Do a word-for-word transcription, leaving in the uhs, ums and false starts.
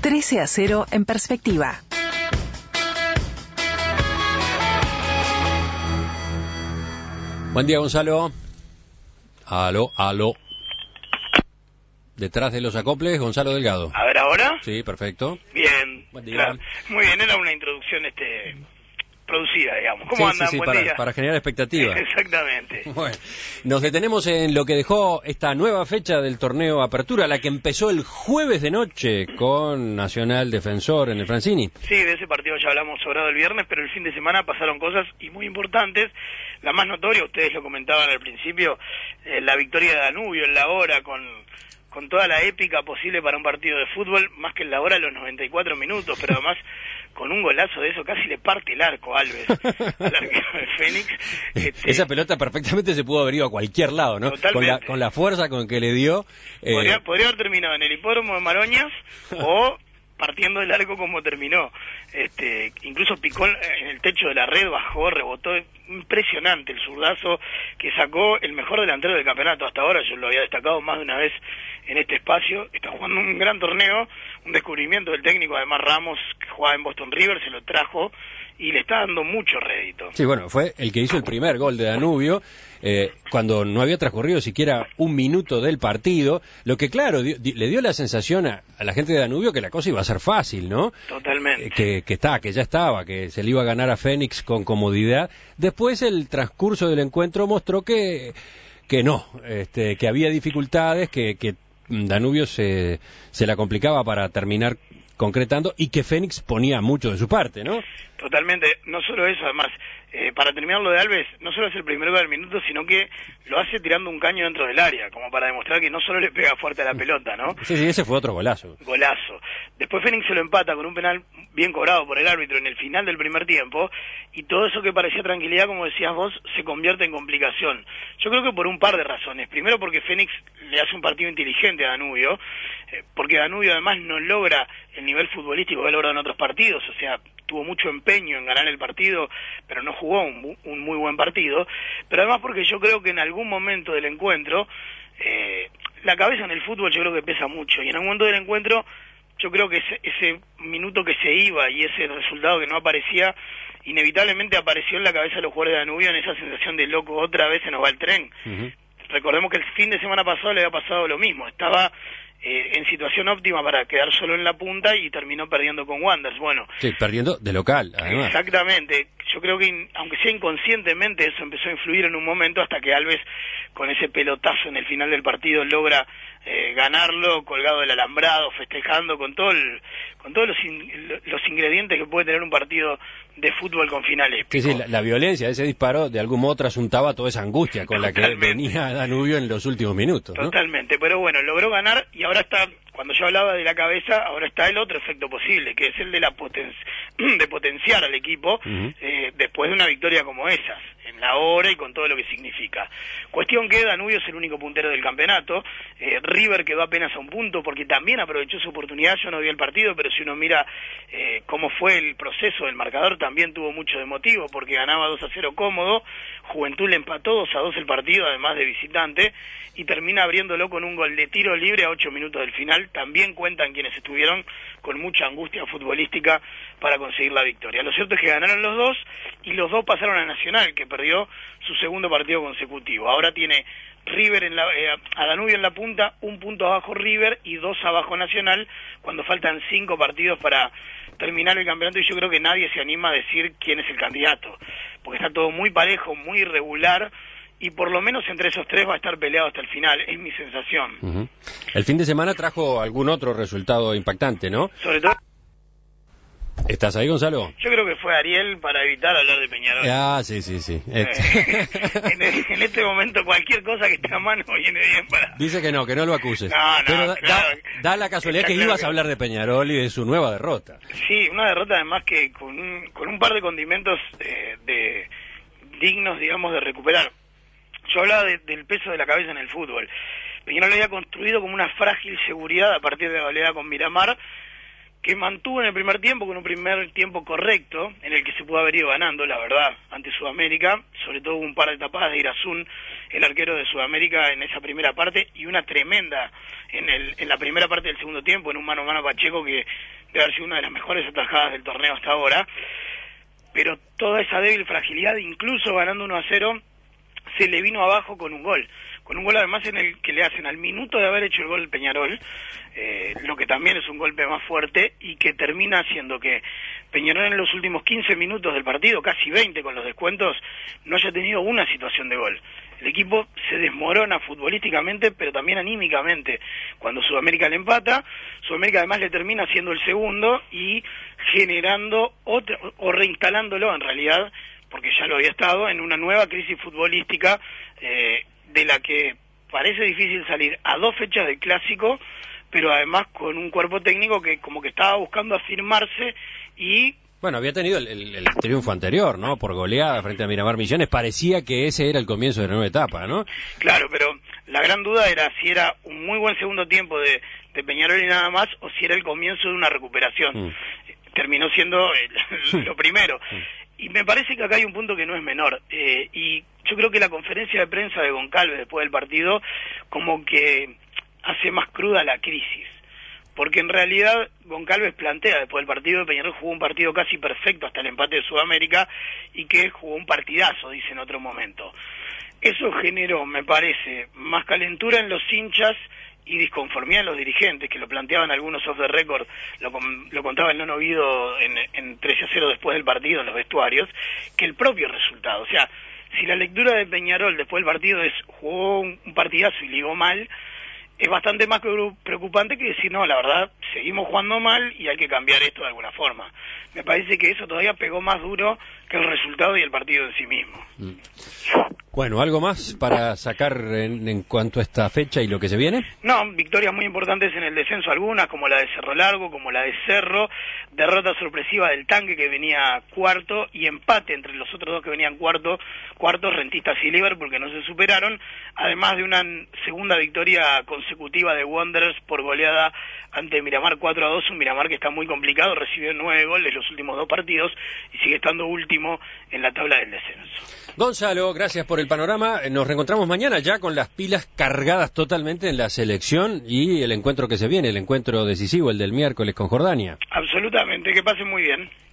trece a cero en perspectiva. Buen día, Gonzalo. Aló, aló. Detrás de los acoples, Gonzalo Delgado. A ver, ¿ahora? Sí, perfecto. Bien. Buen día. Claro. Muy bien, era una introducción este producida, digamos. ¿Cómo sí, andan? Sí, sí, Buen para, día. para generar expectativa. Exactamente. Bueno, nos detenemos en lo que dejó esta nueva fecha del torneo Apertura, la que empezó el jueves de noche con Nacional Defensor en el Francini. Sí, de ese partido ya hablamos sobrado el viernes, pero el fin de semana pasaron cosas y muy importantes. La más notoria, ustedes lo comentaban al principio, eh, la victoria de Danubio en la hora con... con toda la épica posible para un partido de fútbol, más que en la hora de los noventa y cuatro minutos, pero además con un golazo de eso casi le parte el arco a Alves, al arquero de Fénix. Este, Esa pelota perfectamente se pudo haber ido a cualquier lado, ¿no? Con la, con la fuerza con que le dio. Eh... Podría, podría haber terminado en el hipódromo de Maroñas o partiendo del arco como terminó. Este, incluso picó en el techo de la red, bajó, rebotó. Impresionante el zurdazo que sacó el mejor delantero del campeonato hasta ahora. Yo lo había destacado más de una vez en este espacio. Está jugando un gran torneo, un descubrimiento del técnico, además Ramos, que jugaba en Boston River, se lo trajo y le está dando mucho rédito. Sí, bueno, fue el que hizo el primer gol de Danubio, eh, cuando no había transcurrido siquiera un minuto del partido, lo que claro, dio, di, le dio la sensación a, a la gente de Danubio que la cosa iba a ser fácil, ¿no? Totalmente. Eh, que, que está, que ya estaba, que se le iba a ganar a Fénix con comodidad. Después el transcurso del encuentro mostró que, que no, este, que había dificultades, que, que Danubio se, se la complicaba para terminar concretando y que Fénix ponía mucho de su parte, ¿no? Totalmente, no solo eso, además, eh, para terminar lo de Alves, no solo es el primer gol del minuto, sino que lo hace tirando un caño dentro del área, como para demostrar que no solo le pega fuerte a la pelota, ¿no? Sí, sí, ese fue otro golazo. Golazo. Después Fénix se lo empata con un penal bien cobrado por el árbitro en el final del primer tiempo, y todo eso que parecía tranquilidad, como decías vos, se convierte en complicación. Yo creo que por un par de razones. Primero porque Fénix le hace un partido inteligente a Danubio, eh, porque Danubio además no logra el nivel futbolístico que ha logrado en otros partidos, o sea, tuvo mucho empeño en ganar el partido, pero no jugó un, un muy buen partido, pero además porque yo creo que en algún momento del encuentro, eh, la cabeza en el fútbol yo creo que pesa mucho, y en algún momento del encuentro yo creo que ese, ese minuto que se iba y ese resultado que no aparecía, inevitablemente apareció en la cabeza de los jugadores de Danubio en esa sensación de loco, otra vez se nos va el tren. Uh-huh. Recordemos que el fin de semana pasado le había pasado lo mismo, estaba Eh, en situación óptima para quedar solo en la punta y terminó perdiendo con Wanderers. Bueno, sí, perdiendo de local, además. Exactamente. Yo creo que, in, aunque sea inconscientemente, eso empezó a influir en un momento hasta que Alves, con ese pelotazo en el final del partido, logra eh, ganarlo, colgado del alambrado, festejando con todo el, con todos los, in, los ingredientes que puede tener un partido de fútbol con final épico. Sí, sí, la, la violencia de ese disparo de algún modo trasuntaba toda esa angustia con Totalmente. La que venía Danubio en los últimos minutos, ¿no? Totalmente, pero bueno, logró ganar y ahora está, cuando yo hablaba de la cabeza, ahora está el otro efecto posible, que es el de la poten de potenciar al equipo uh-huh. eh, después de una victoria como esas, en la hora y con todo lo que significa. Cuestión que Danubio es el único puntero del campeonato, eh, River quedó apenas a un punto porque también aprovechó su oportunidad, yo no vi el partido, pero si uno mira eh, cómo fue el proceso del marcador, también tuvo mucho de motivo, porque ganaba dos a cero cómodo, Juventud le empató dos a dos el partido, además de visitante, y termina abriéndolo con un gol de tiro libre a ocho minutos del final. También cuentan quienes estuvieron con mucha angustia futbolística para conseguir la victoria. Lo cierto es que ganaron los dos, y los dos pasaron a Nacional, que perdió su segundo partido consecutivo. Ahora tiene River en la, eh, a Danubio en la punta, un punto abajo River y dos abajo Nacional, cuando faltan cinco partidos para terminar el campeonato, y yo creo que nadie se anima a decir quién es el candidato, porque está todo muy parejo, muy irregular, y por lo menos entre esos tres va a estar peleado hasta el final, es mi sensación. Uh-huh. El fin de semana trajo algún otro resultado impactante, ¿no? Sobre todo... ¿Estás ahí, Gonzalo? Yo creo que fue Ariel para evitar hablar de Peñarol. Ah, sí, sí, sí. Eh, en, en este momento cualquier cosa que esté a mano viene bien para... Dice que no, que no lo acuses. No, no, Pero da, claro, da, da la casualidad que claro ibas que... a hablar de Peñarol y de su nueva derrota. Sí, una derrota además que con un, con un par de condimentos de, de dignos, digamos, de recuperar. Yo hablaba de, del peso de la cabeza en el fútbol. Peñarol lo había construido como una frágil seguridad a partir de la goleada con Miramar, que mantuvo en el primer tiempo, con un primer tiempo correcto, en el que se pudo haber ido ganando, la verdad, ante Sudamérica, sobre todo un par de tapadas de Irazún, el arquero de Sudamérica, en esa primera parte, y una tremenda en, el, en la primera parte del segundo tiempo, en un mano a mano Pacheco, que debe haber sido una de las mejores atajadas del torneo hasta ahora, pero toda esa débil fragilidad, incluso ganando uno a cero, se le vino abajo con un gol. Con un gol además en el que le hacen al minuto de haber hecho el gol Peñarol, eh, lo que también es un golpe más fuerte y que termina haciendo que Peñarol en los últimos quince minutos del partido, casi veinte con los descuentos, no haya tenido una situación de gol. El equipo se desmorona futbolísticamente, pero también anímicamente. Cuando Sudamérica le empata, Sudamérica además le termina haciendo el segundo y generando otra, o reinstalándolo en realidad, porque ya lo había estado, en una nueva crisis futbolística eh, de la que parece difícil salir a dos fechas del Clásico, pero además con un cuerpo técnico que como que estaba buscando afirmarse y... Bueno, había tenido el, el, el triunfo anterior, ¿no? Por goleada frente a Miramar Misiones. Parecía que ese era el comienzo de la nueva etapa, ¿no? Claro, pero la gran duda era si era un muy buen segundo tiempo de, de Peñarol y nada más, o si era el comienzo de una recuperación. Mm. Terminó siendo el, lo primero. Y me parece que acá hay un punto que no es menor. Eh, y yo creo que la conferencia de prensa de Goncalves después del partido como que hace más cruda la crisis. Porque en realidad Goncalves plantea después del partido que Peñarol jugó un partido casi perfecto hasta el empate de Sudamérica y que jugó un partidazo, dice en otro momento. Eso generó, me parece, más calentura en los hinchas y disconformidad en los dirigentes, que lo planteaban algunos off the record, lo, lo contaba el Nono Guido en, en trece a cero después del partido en los vestuarios, que el propio resultado. O sea, si la lectura de Peñarol después del partido es jugó un, un partidazo y ligó mal, es bastante más preocupante que decir, no, la verdad, seguimos jugando mal y hay que cambiar esto de alguna forma. Me parece que eso todavía pegó más duro que el resultado y el partido en sí mismo. Mm. Bueno, ¿algo más para sacar en, en cuanto a esta fecha y lo que se viene? No, victorias muy importantes en el descenso algunas, como la de Cerro Largo, como la de Cerro, derrota sorpresiva del Tanque que venía cuarto y empate entre los otros dos que venían cuarto, cuartos, Rentistas y Liverpool, que no se superaron, además de una segunda victoria consecutiva de Wanderers por goleada ante Miramar cuatro a dos, un Miramar que está muy complicado, recibió nueve goles los últimos dos partidos y sigue estando último en la tabla del descenso. Gonzalo, gracias por el panorama. Nos reencontramos mañana ya con las pilas cargadas totalmente en la selección y el encuentro que se viene, el encuentro decisivo, el del miércoles con Jordania. Absolutamente, que pasen muy bien.